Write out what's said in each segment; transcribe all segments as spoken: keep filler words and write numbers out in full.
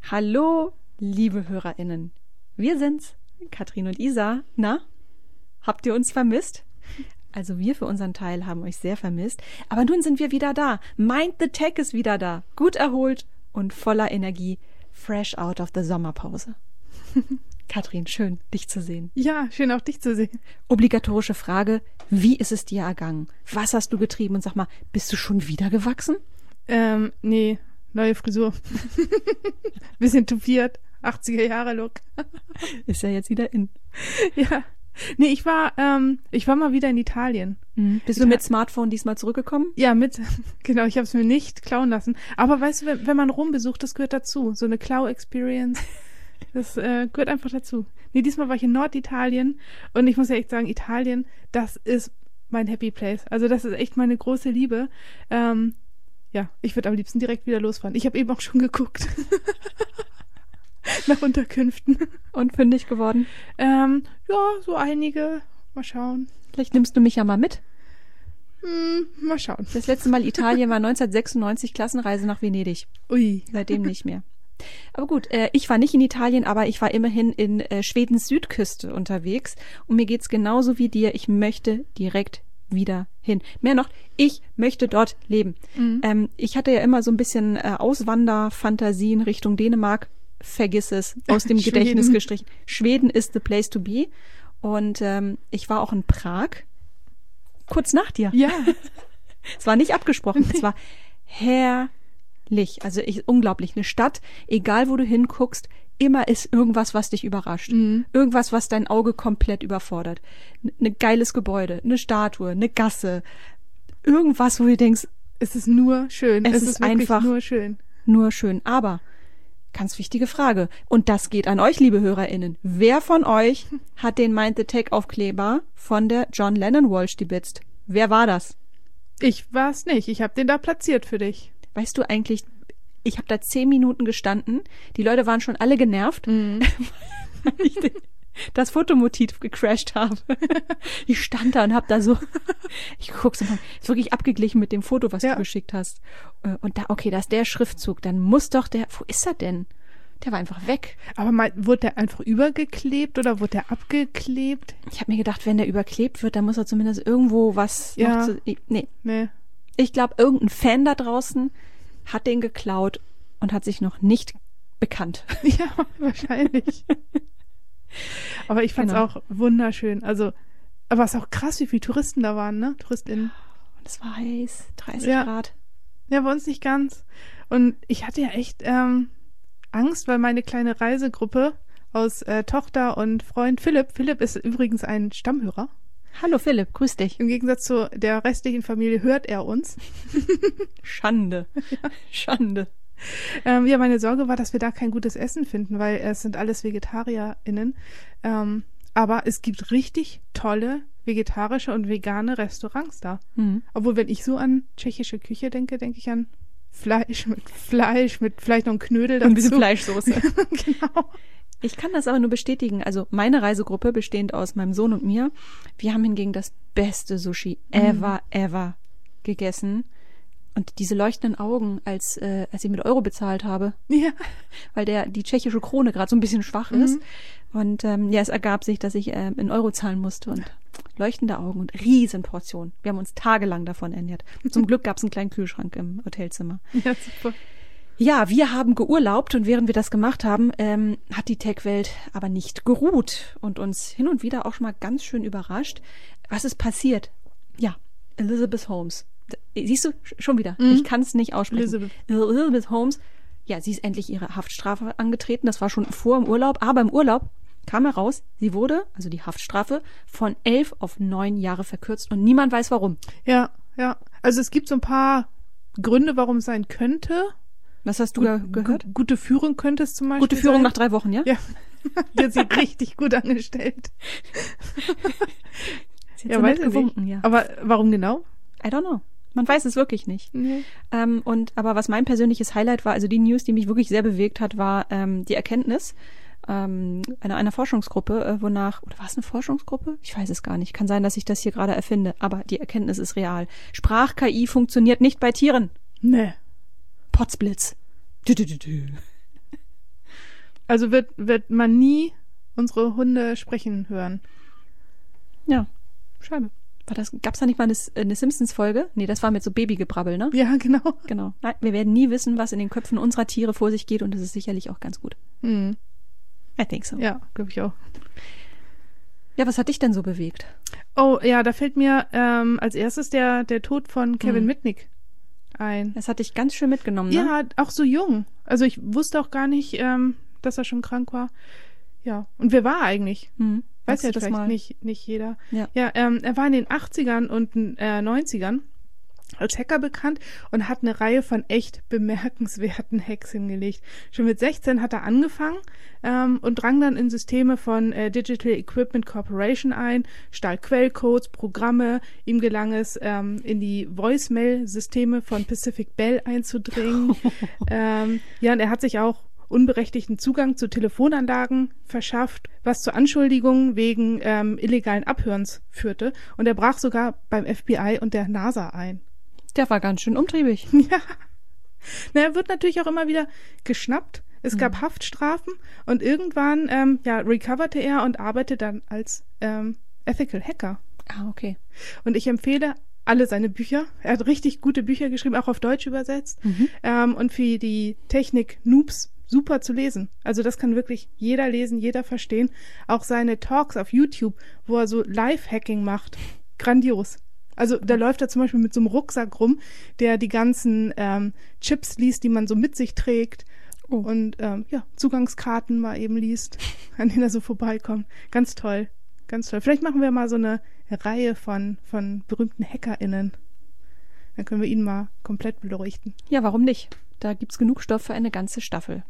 Hallo, liebe HörerInnen. Wir sind's, Katrin und Isa. Na, habt ihr uns vermisst? Also wir für unseren Teil haben euch sehr vermisst. Aber nun sind wir wieder da. Mind the Tech ist wieder da. Gut erholt und voller Energie. Fresh out of the Sommerpause. Katrin, schön, dich zu sehen. Ja, schön auch dich zu sehen. Obligatorische Frage, wie ist es dir ergangen? Was hast du getrieben? Und sag mal, bist du schon wieder gewachsen? Ähm, nee, neue Frisur. Bisschen tupiert, achtziger-Jahre-Look. Ist ja jetzt wieder in. Ja. Nee, ich war, ähm, ich war mal wieder in Italien. Mhm. Bist du mit Smartphone diesmal zurückgekommen? Ja, mit, genau, ich habe es mir nicht klauen lassen. Aber weißt du, wenn, wenn man Rom besucht, das gehört dazu. So eine Klau-Experience, das äh, gehört einfach dazu. Nee, diesmal war ich in Norditalien und ich muss ja echt sagen, Italien, das ist mein Happy Place. Also das ist echt meine große Liebe. Ähm, ja, ich würde am liebsten direkt wieder losfahren. Ich habe eben auch schon geguckt. Nach Unterkünften. Und fündig geworden? Ähm, ja, so einige. Mal schauen. Vielleicht nimmst du mich ja mal mit. Hm, mal schauen. Das letzte Mal Italien war neunzehnhundertsechsundneunzig, Klassenreise nach Venedig. Ui. Seitdem nicht mehr. Aber gut, äh, ich war nicht in Italien, aber ich war immerhin in äh, Schwedens Südküste unterwegs. Und mir geht's genauso wie dir. Ich möchte direkt wieder hin. Mehr noch, ich möchte dort leben. Mhm. Ähm, ich hatte ja immer so ein bisschen äh, Auswanderfantasien Richtung Dänemark. Vergiss es, aus dem Gedächtnis gestrichen. Schweden ist the place to be. Und ähm, ich war auch in Prag, kurz nach dir. Ja. Es war nicht abgesprochen, es war herrlich. Also ich, unglaublich, eine Stadt, egal wo du hinguckst, immer ist irgendwas, was dich überrascht. Mhm. Irgendwas, was dein Auge komplett überfordert. Ein ne geiles Gebäude, eine Statue, eine Gasse, irgendwas, wo du denkst, es ist nur schön. Es, es ist, ist einfach nur schön. Nur schön. Aber ganz wichtige Frage. Und das geht an euch, liebe HörerInnen. Wer von euch hat den Mind the Tech Aufkleber von der John Lennon Wall stibitzt? Wer war das? Ich war's nicht. Ich habe den da platziert für dich. Weißt du eigentlich, ich habe da zehn Minuten gestanden. Die Leute waren schon alle genervt, mhm. weil ich den, das Fotomotiv gecrashed habe. Ich stand da und habe da so, ich guck's mal, ist wirklich abgeglichen mit dem Foto, was ja. du geschickt hast. Und da, okay, da ist der Schriftzug, dann muss doch der, wo ist er denn? Der war einfach weg. Aber mal, wurde der einfach übergeklebt oder wurde der abgeklebt? Ich habe mir gedacht, wenn der überklebt wird, dann muss er zumindest irgendwo was ja. noch zu, nee. nee. Ich glaube, irgendein Fan da draußen hat den geklaut und hat sich noch nicht bekannt. Ja, wahrscheinlich. Aber ich fand's genau. auch wunderschön. Also, aber es ist auch krass, wie viele Touristen da waren, ne? TouristInnen. Und es war heiß, dreißig ja. Grad. Ja, bei uns nicht ganz. Und ich hatte ja echt ähm, Angst, weil meine kleine Reisegruppe aus äh, Tochter und Freund Philipp, Philipp ist übrigens ein Stammhörer. Hallo Philipp, grüß dich. Im Gegensatz zu der restlichen Familie hört er uns. Schande, ja. Schande. Ähm, ja, meine Sorge war, dass wir da kein gutes Essen finden, weil es sind alles VegetarierInnen. Ähm, aber es gibt richtig tolle vegetarische und vegane Restaurants da. Mhm. Obwohl, wenn ich so an tschechische Küche denke, denke ich an Fleisch mit Fleisch, mit vielleicht noch ein Knödel dazu. Und diese Fleischsoße. Genau. Ich kann das aber nur bestätigen. Also meine Reisegruppe, bestehend aus meinem Sohn und mir, wir haben hingegen das beste Sushi ever, mhm. ever gegessen. Und diese leuchtenden Augen, als äh, als ich mit Euro bezahlt habe. Ja. Weil der die tschechische Krone gerade so ein bisschen schwach mhm. ist. Und ähm, ja, es ergab sich, dass ich äh, in Euro zahlen musste. Und leuchtende Augen und Riesenportionen. Wir haben uns tagelang davon ernährt. Zum Glück gab es einen kleinen Kühlschrank im Hotelzimmer. Ja, super. Ja, wir haben geurlaubt und während wir das gemacht haben, ähm, hat die Tech-Welt aber nicht geruht und uns hin und wieder auch schon mal ganz schön überrascht. Was ist passiert? Ja, Elizabeth Holmes. Siehst du, schon wieder. Mhm. Ich kann es nicht aussprechen. Elizabeth. Elizabeth Holmes. Ja, sie ist endlich ihre Haftstrafe angetreten. Das war schon vor im Urlaub. Aber im Urlaub kam heraus, sie wurde, also die Haftstrafe, von elf auf neun Jahre verkürzt und niemand weiß warum. Ja, ja. Also es gibt so ein paar Gründe, warum es sein könnte. Was hast du Gut, gehört? Gu- gute Führung könnte es zum Beispiel Gute Führung sein. nach drei Wochen, ja? Ja. Die hat sie richtig gut angestellt. Sie hat Ja, so weiß nett ich gewunken, nicht. ja. Aber warum genau? I don't know. Man weiß es wirklich nicht. Nee. Ähm, und aber was mein persönliches Highlight war, also die News, die mich wirklich sehr bewegt hat, war ähm, die Erkenntnis ähm, einer, einer Forschungsgruppe, äh, wonach, oder war es eine Forschungsgruppe? Ich weiß es gar nicht. Kann sein, dass ich das hier gerade erfinde, aber die Erkenntnis ist real. Sprach-K I funktioniert nicht bei Tieren. Nee. Potzblitz. Dü, dü, dü, dü. Also wird, wird man nie unsere Hunde sprechen hören. Ja. Schade. War das, gab's da nicht mal eine, eine Simpsons-Folge? Nee, das war mit so Babygebrabbel, ne? Ja, genau. Genau. Nein, wir werden nie wissen, was in den Köpfen unserer Tiere vor sich geht und das ist sicherlich auch ganz gut. Hm. I think so. Ja, glaube ich auch. Ja, was hat dich denn so bewegt? Oh, ja, da fällt mir ähm, als erstes der, der Tod von Kevin Hm. Mitnick ein. Das hat dich ganz schön mitgenommen, ne? Ja, auch so jung. Also ich wusste auch gar nicht, ähm, dass er schon krank war. Ja, und wer war er eigentlich? Hm. Weiß Magst ja du das vielleicht mal? nicht, nicht jeder. Ja. Ja, ähm, er war in den achtzigern und äh, neunzigern als Hacker bekannt und hat eine Reihe von echt bemerkenswerten Hacks hingelegt. Schon mit sechzehn hat er angefangen ähm, und drang dann in Systeme von äh, Digital Equipment Corporation ein, stahl Quellcodes, Programme. Ihm gelang es, ähm, in die Voicemail-Systeme von Pacific Bell einzudringen. ähm, ja, und er hat sich auch unberechtigten Zugang zu Telefonanlagen verschafft, was zu Anschuldigungen wegen ähm, illegalen Abhörens führte. Und er brach sogar beim F B I und der NASA ein. Der war ganz schön umtriebig. Ja. Na, er wird natürlich auch immer wieder geschnappt. Es gab Mhm. Haftstrafen und irgendwann ähm, ja, recoverte er und arbeitete dann als ähm, Ethical Hacker. Ah, okay. Und ich empfehle alle seine Bücher. Er hat richtig gute Bücher geschrieben, auch auf Deutsch übersetzt. Mhm. Ähm, und für die Technik-Noobs super zu lesen. Also das kann wirklich jeder lesen, jeder verstehen. Auch seine Talks auf YouTube, wo er so Live-Hacking macht. Grandios. Also da läuft er zum Beispiel mit so einem Rucksack rum, der die ganzen ähm, Chips liest, die man so mit sich trägt. Oh. Und ähm, ja, Zugangskarten mal eben liest, an denen er so vorbeikommt. Ganz toll. Ganz toll. Vielleicht machen wir mal so eine Reihe von, von berühmten HackerInnen. Dann können wir ihn mal komplett beleuchten. Ja, warum nicht? Da gibt's genug Stoff für eine ganze Staffel.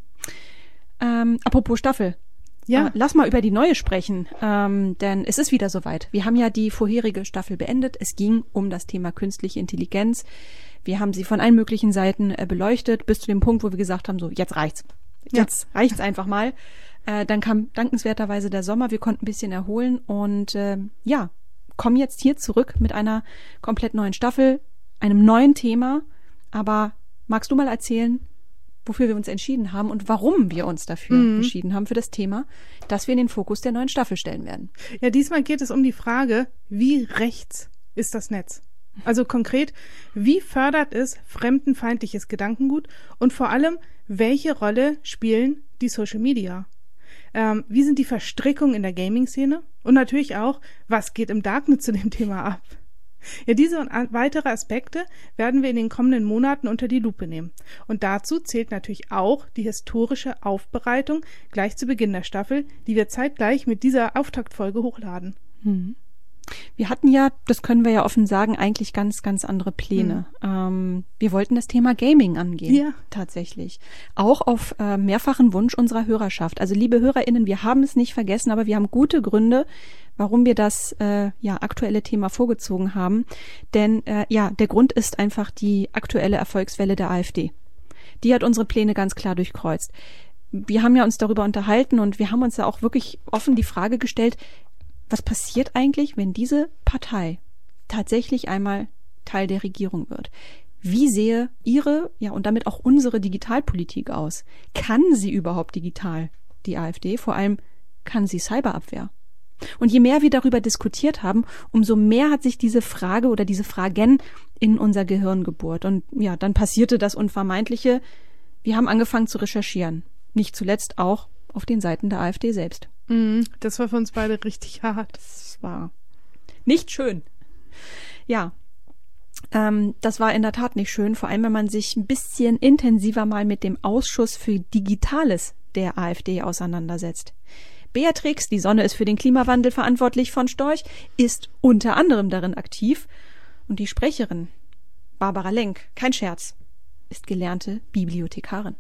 Ähm, apropos Staffel. Ja. Äh, lass mal über die neue sprechen, ähm, denn es ist wieder soweit. Wir haben ja die vorherige Staffel beendet. Es ging um das Thema künstliche Intelligenz. Wir haben sie von allen möglichen Seiten äh, beleuchtet, bis zu dem Punkt, wo wir gesagt haben, so, jetzt reicht's. Jetzt ja. reicht's einfach mal. Äh, dann kam dankenswerterweise der Sommer. Wir konnten ein bisschen erholen und äh, ja, kommen jetzt hier zurück mit einer komplett neuen Staffel, einem neuen Thema. Aber magst du mal erzählen, wofür wir uns entschieden haben und warum wir uns dafür Mhm. entschieden haben für das Thema, das wir in den Fokus der neuen Staffel stellen werden? Ja, diesmal geht es um die Frage, wie rechts ist das Netz? Also konkret, wie fördert es fremdenfeindliches Gedankengut und vor allem, welche Rolle spielen die Social Media? Ähm, wie sind die Verstrickungen in der Gaming-Szene? Und natürlich auch, was geht im Darknet zu dem Thema ab? Ja, diese und a- weitere Aspekte werden wir in den kommenden Monaten unter die Lupe nehmen. Und dazu zählt natürlich auch die historische Aufbereitung gleich zu Beginn der Staffel, die wir zeitgleich mit dieser Auftaktfolge hochladen. Hm. Wir hatten ja, das können wir ja offen sagen, eigentlich ganz, ganz andere Pläne. Hm. Ähm, wir wollten das Thema Gaming angehen, Ja. tatsächlich. Auch auf äh, mehrfachen Wunsch unserer Hörerschaft. Also liebe HörerInnen, wir haben es nicht vergessen, aber wir haben gute Gründe, warum wir das äh, ja aktuelle Thema vorgezogen haben. Denn äh, ja, der Grund ist einfach die aktuelle Erfolgswelle der AfD. Die hat unsere Pläne ganz klar durchkreuzt. Wir haben ja uns darüber unterhalten und wir haben uns ja auch wirklich offen die Frage gestellt, was passiert eigentlich, wenn diese Partei tatsächlich einmal Teil der Regierung wird? Wie sehe ihre, ja und damit auch unsere Digitalpolitik aus? Kann sie überhaupt digital, die AfD? Vor allem, kann sie Cyberabwehr? Und je mehr wir darüber diskutiert haben, umso mehr hat sich diese Frage oder diese Fragen in unser Gehirn gebohrt. Und ja, dann passierte das Unvermeidliche. Wir haben angefangen zu recherchieren. Nicht zuletzt auch auf den Seiten der AfD selbst. Mhm, das war für uns beide richtig hart. Das war nicht schön. Ja, ähm, das war in der Tat nicht schön, vor allem wenn man sich ein bisschen intensiver mal mit dem Ausschuss für Digitales der AfD auseinandersetzt. Beatrix, die Sonne ist für den Klimawandel verantwortlich von Storch, ist unter anderem darin aktiv. Und die Sprecherin, Barbara Lenk, kein Scherz, ist gelernte Bibliothekarin.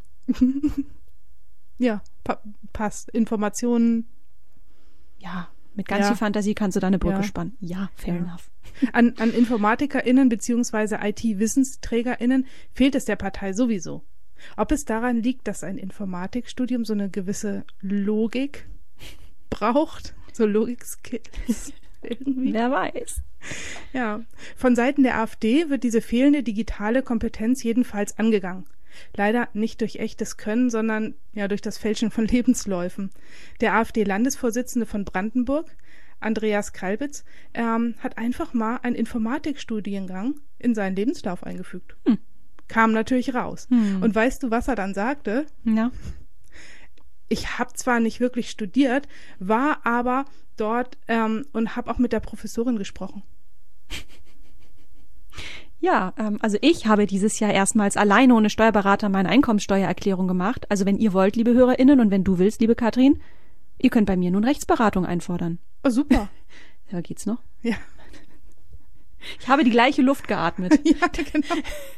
Ja, pa- passt. Informationen. Ja, mit ganz Ja. viel Fantasie kannst du da eine Brücke Ja. spannen. Ja, fair Ja. enough. An, an InformatikerInnen bzw. I T-WissensträgerInnen fehlt es der Partei sowieso. Ob es daran liegt, dass ein Informatikstudium so eine gewisse Logik braucht, so Logik-Skills irgendwie. Wer weiß. Ja, von Seiten der AfD wird diese fehlende digitale Kompetenz jedenfalls angegangen. Leider nicht durch echtes Können, sondern ja durch das Fälschen von Lebensläufen. Der AfD-Landesvorsitzende von Brandenburg, Andreas Kalbitz, ähm, hat einfach mal einen Informatikstudiengang in seinen Lebenslauf eingefügt. Hm. Kam natürlich raus. Hm. Und weißt du, was er dann sagte? Ja. Ich habe zwar nicht wirklich studiert, war aber dort ähm, und habe auch mit der Professorin gesprochen. Ja, ähm, also ich habe dieses Jahr erstmals alleine ohne Steuerberater meine Einkommenssteuererklärung gemacht. Also wenn ihr wollt, liebe HörerInnen, und wenn du willst, liebe Katrin, ihr könnt bei mir nun Rechtsberatung einfordern. Oh, super. Ja, geht's noch? Ja. Ich habe die gleiche Luft geatmet. Ja, genau.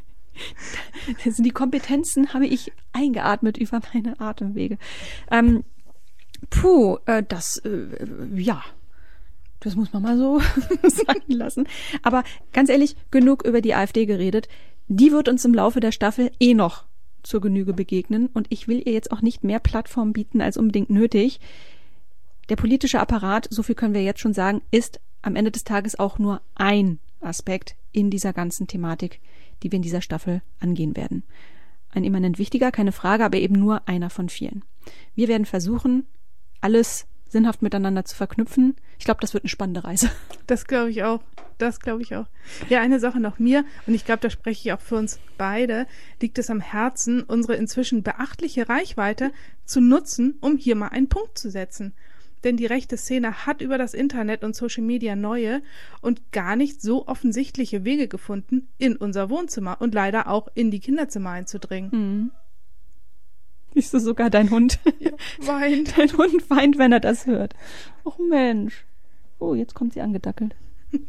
Das sind die Kompetenzen, habe ich eingeatmet über meine Atemwege. Ähm, puh, äh, das, äh, ja, das muss man mal so sagen lassen. Aber ganz ehrlich, genug über die AfD geredet. Die wird uns im Laufe der Staffel eh noch zur Genüge begegnen. Und ich will ihr jetzt auch nicht mehr Plattform bieten als unbedingt nötig. Der politische Apparat, so viel können wir jetzt schon sagen, ist am Ende des Tages auch nur ein Aspekt in dieser ganzen Thematik, die wir in dieser Staffel angehen werden. Ein immanent wichtiger, keine Frage, aber eben nur einer von vielen. Wir werden versuchen, alles sinnhaft miteinander zu verknüpfen. Ich glaube, das wird eine spannende Reise. Das glaube ich auch. Das glaube ich auch. Ja, eine Sache noch mir, und ich glaube, da spreche ich auch für uns beide, liegt es am Herzen, unsere inzwischen beachtliche Reichweite zu nutzen, um hier mal einen Punkt zu setzen. Denn die rechte Szene hat über das Internet und Social Media neue und gar nicht so offensichtliche Wege gefunden, in unser Wohnzimmer und leider auch in die Kinderzimmer einzudringen. Mhm. Siehst du, sogar dein Hund ja, weint. Dein Hund weint, wenn er das hört. Och Mensch. Oh, jetzt kommt sie angedackelt.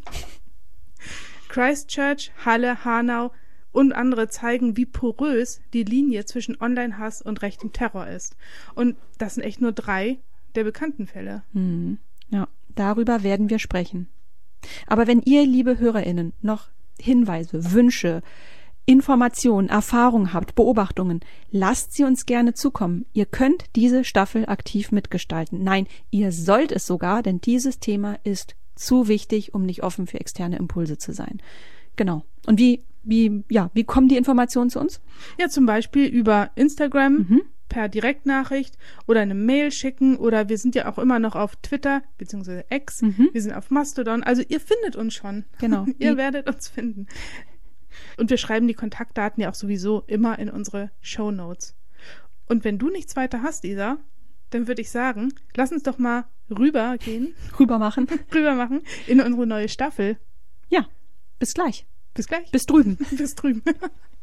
Christchurch, Halle, Hanau und andere zeigen, wie porös die Linie zwischen Online-Hass und rechtem Terror ist. Und das sind echt nur drei der bekannten Fälle. Hm. Ja, darüber werden wir sprechen. Aber wenn ihr, liebe HörerInnen, noch Hinweise, Wünsche, Informationen, Erfahrungen habt, Beobachtungen, lasst sie uns gerne zukommen. Ihr könnt diese Staffel aktiv mitgestalten. Nein, ihr sollt es sogar, denn dieses Thema ist zu wichtig, um nicht offen für externe Impulse zu sein. Genau. Und wie, wie, ja, wie kommen die Informationen zu uns? Ja, zum Beispiel über Instagram, Mhm. per Direktnachricht oder eine Mail schicken, oder wir sind ja auch immer noch auf Twitter bzw. X, Mhm. wir sind auf Mastodon, also ihr findet uns schon. Genau. Ihr Die- werdet uns finden. Und wir schreiben die Kontaktdaten ja auch sowieso immer in unsere Shownotes. Und wenn du nichts weiter hast, Isa, dann würde ich sagen, lass uns doch mal rübergehen, Rüber machen. rüber machen in unsere neue Staffel. Ja, bis gleich. Bis gleich. Bis drüben. Bis drüben.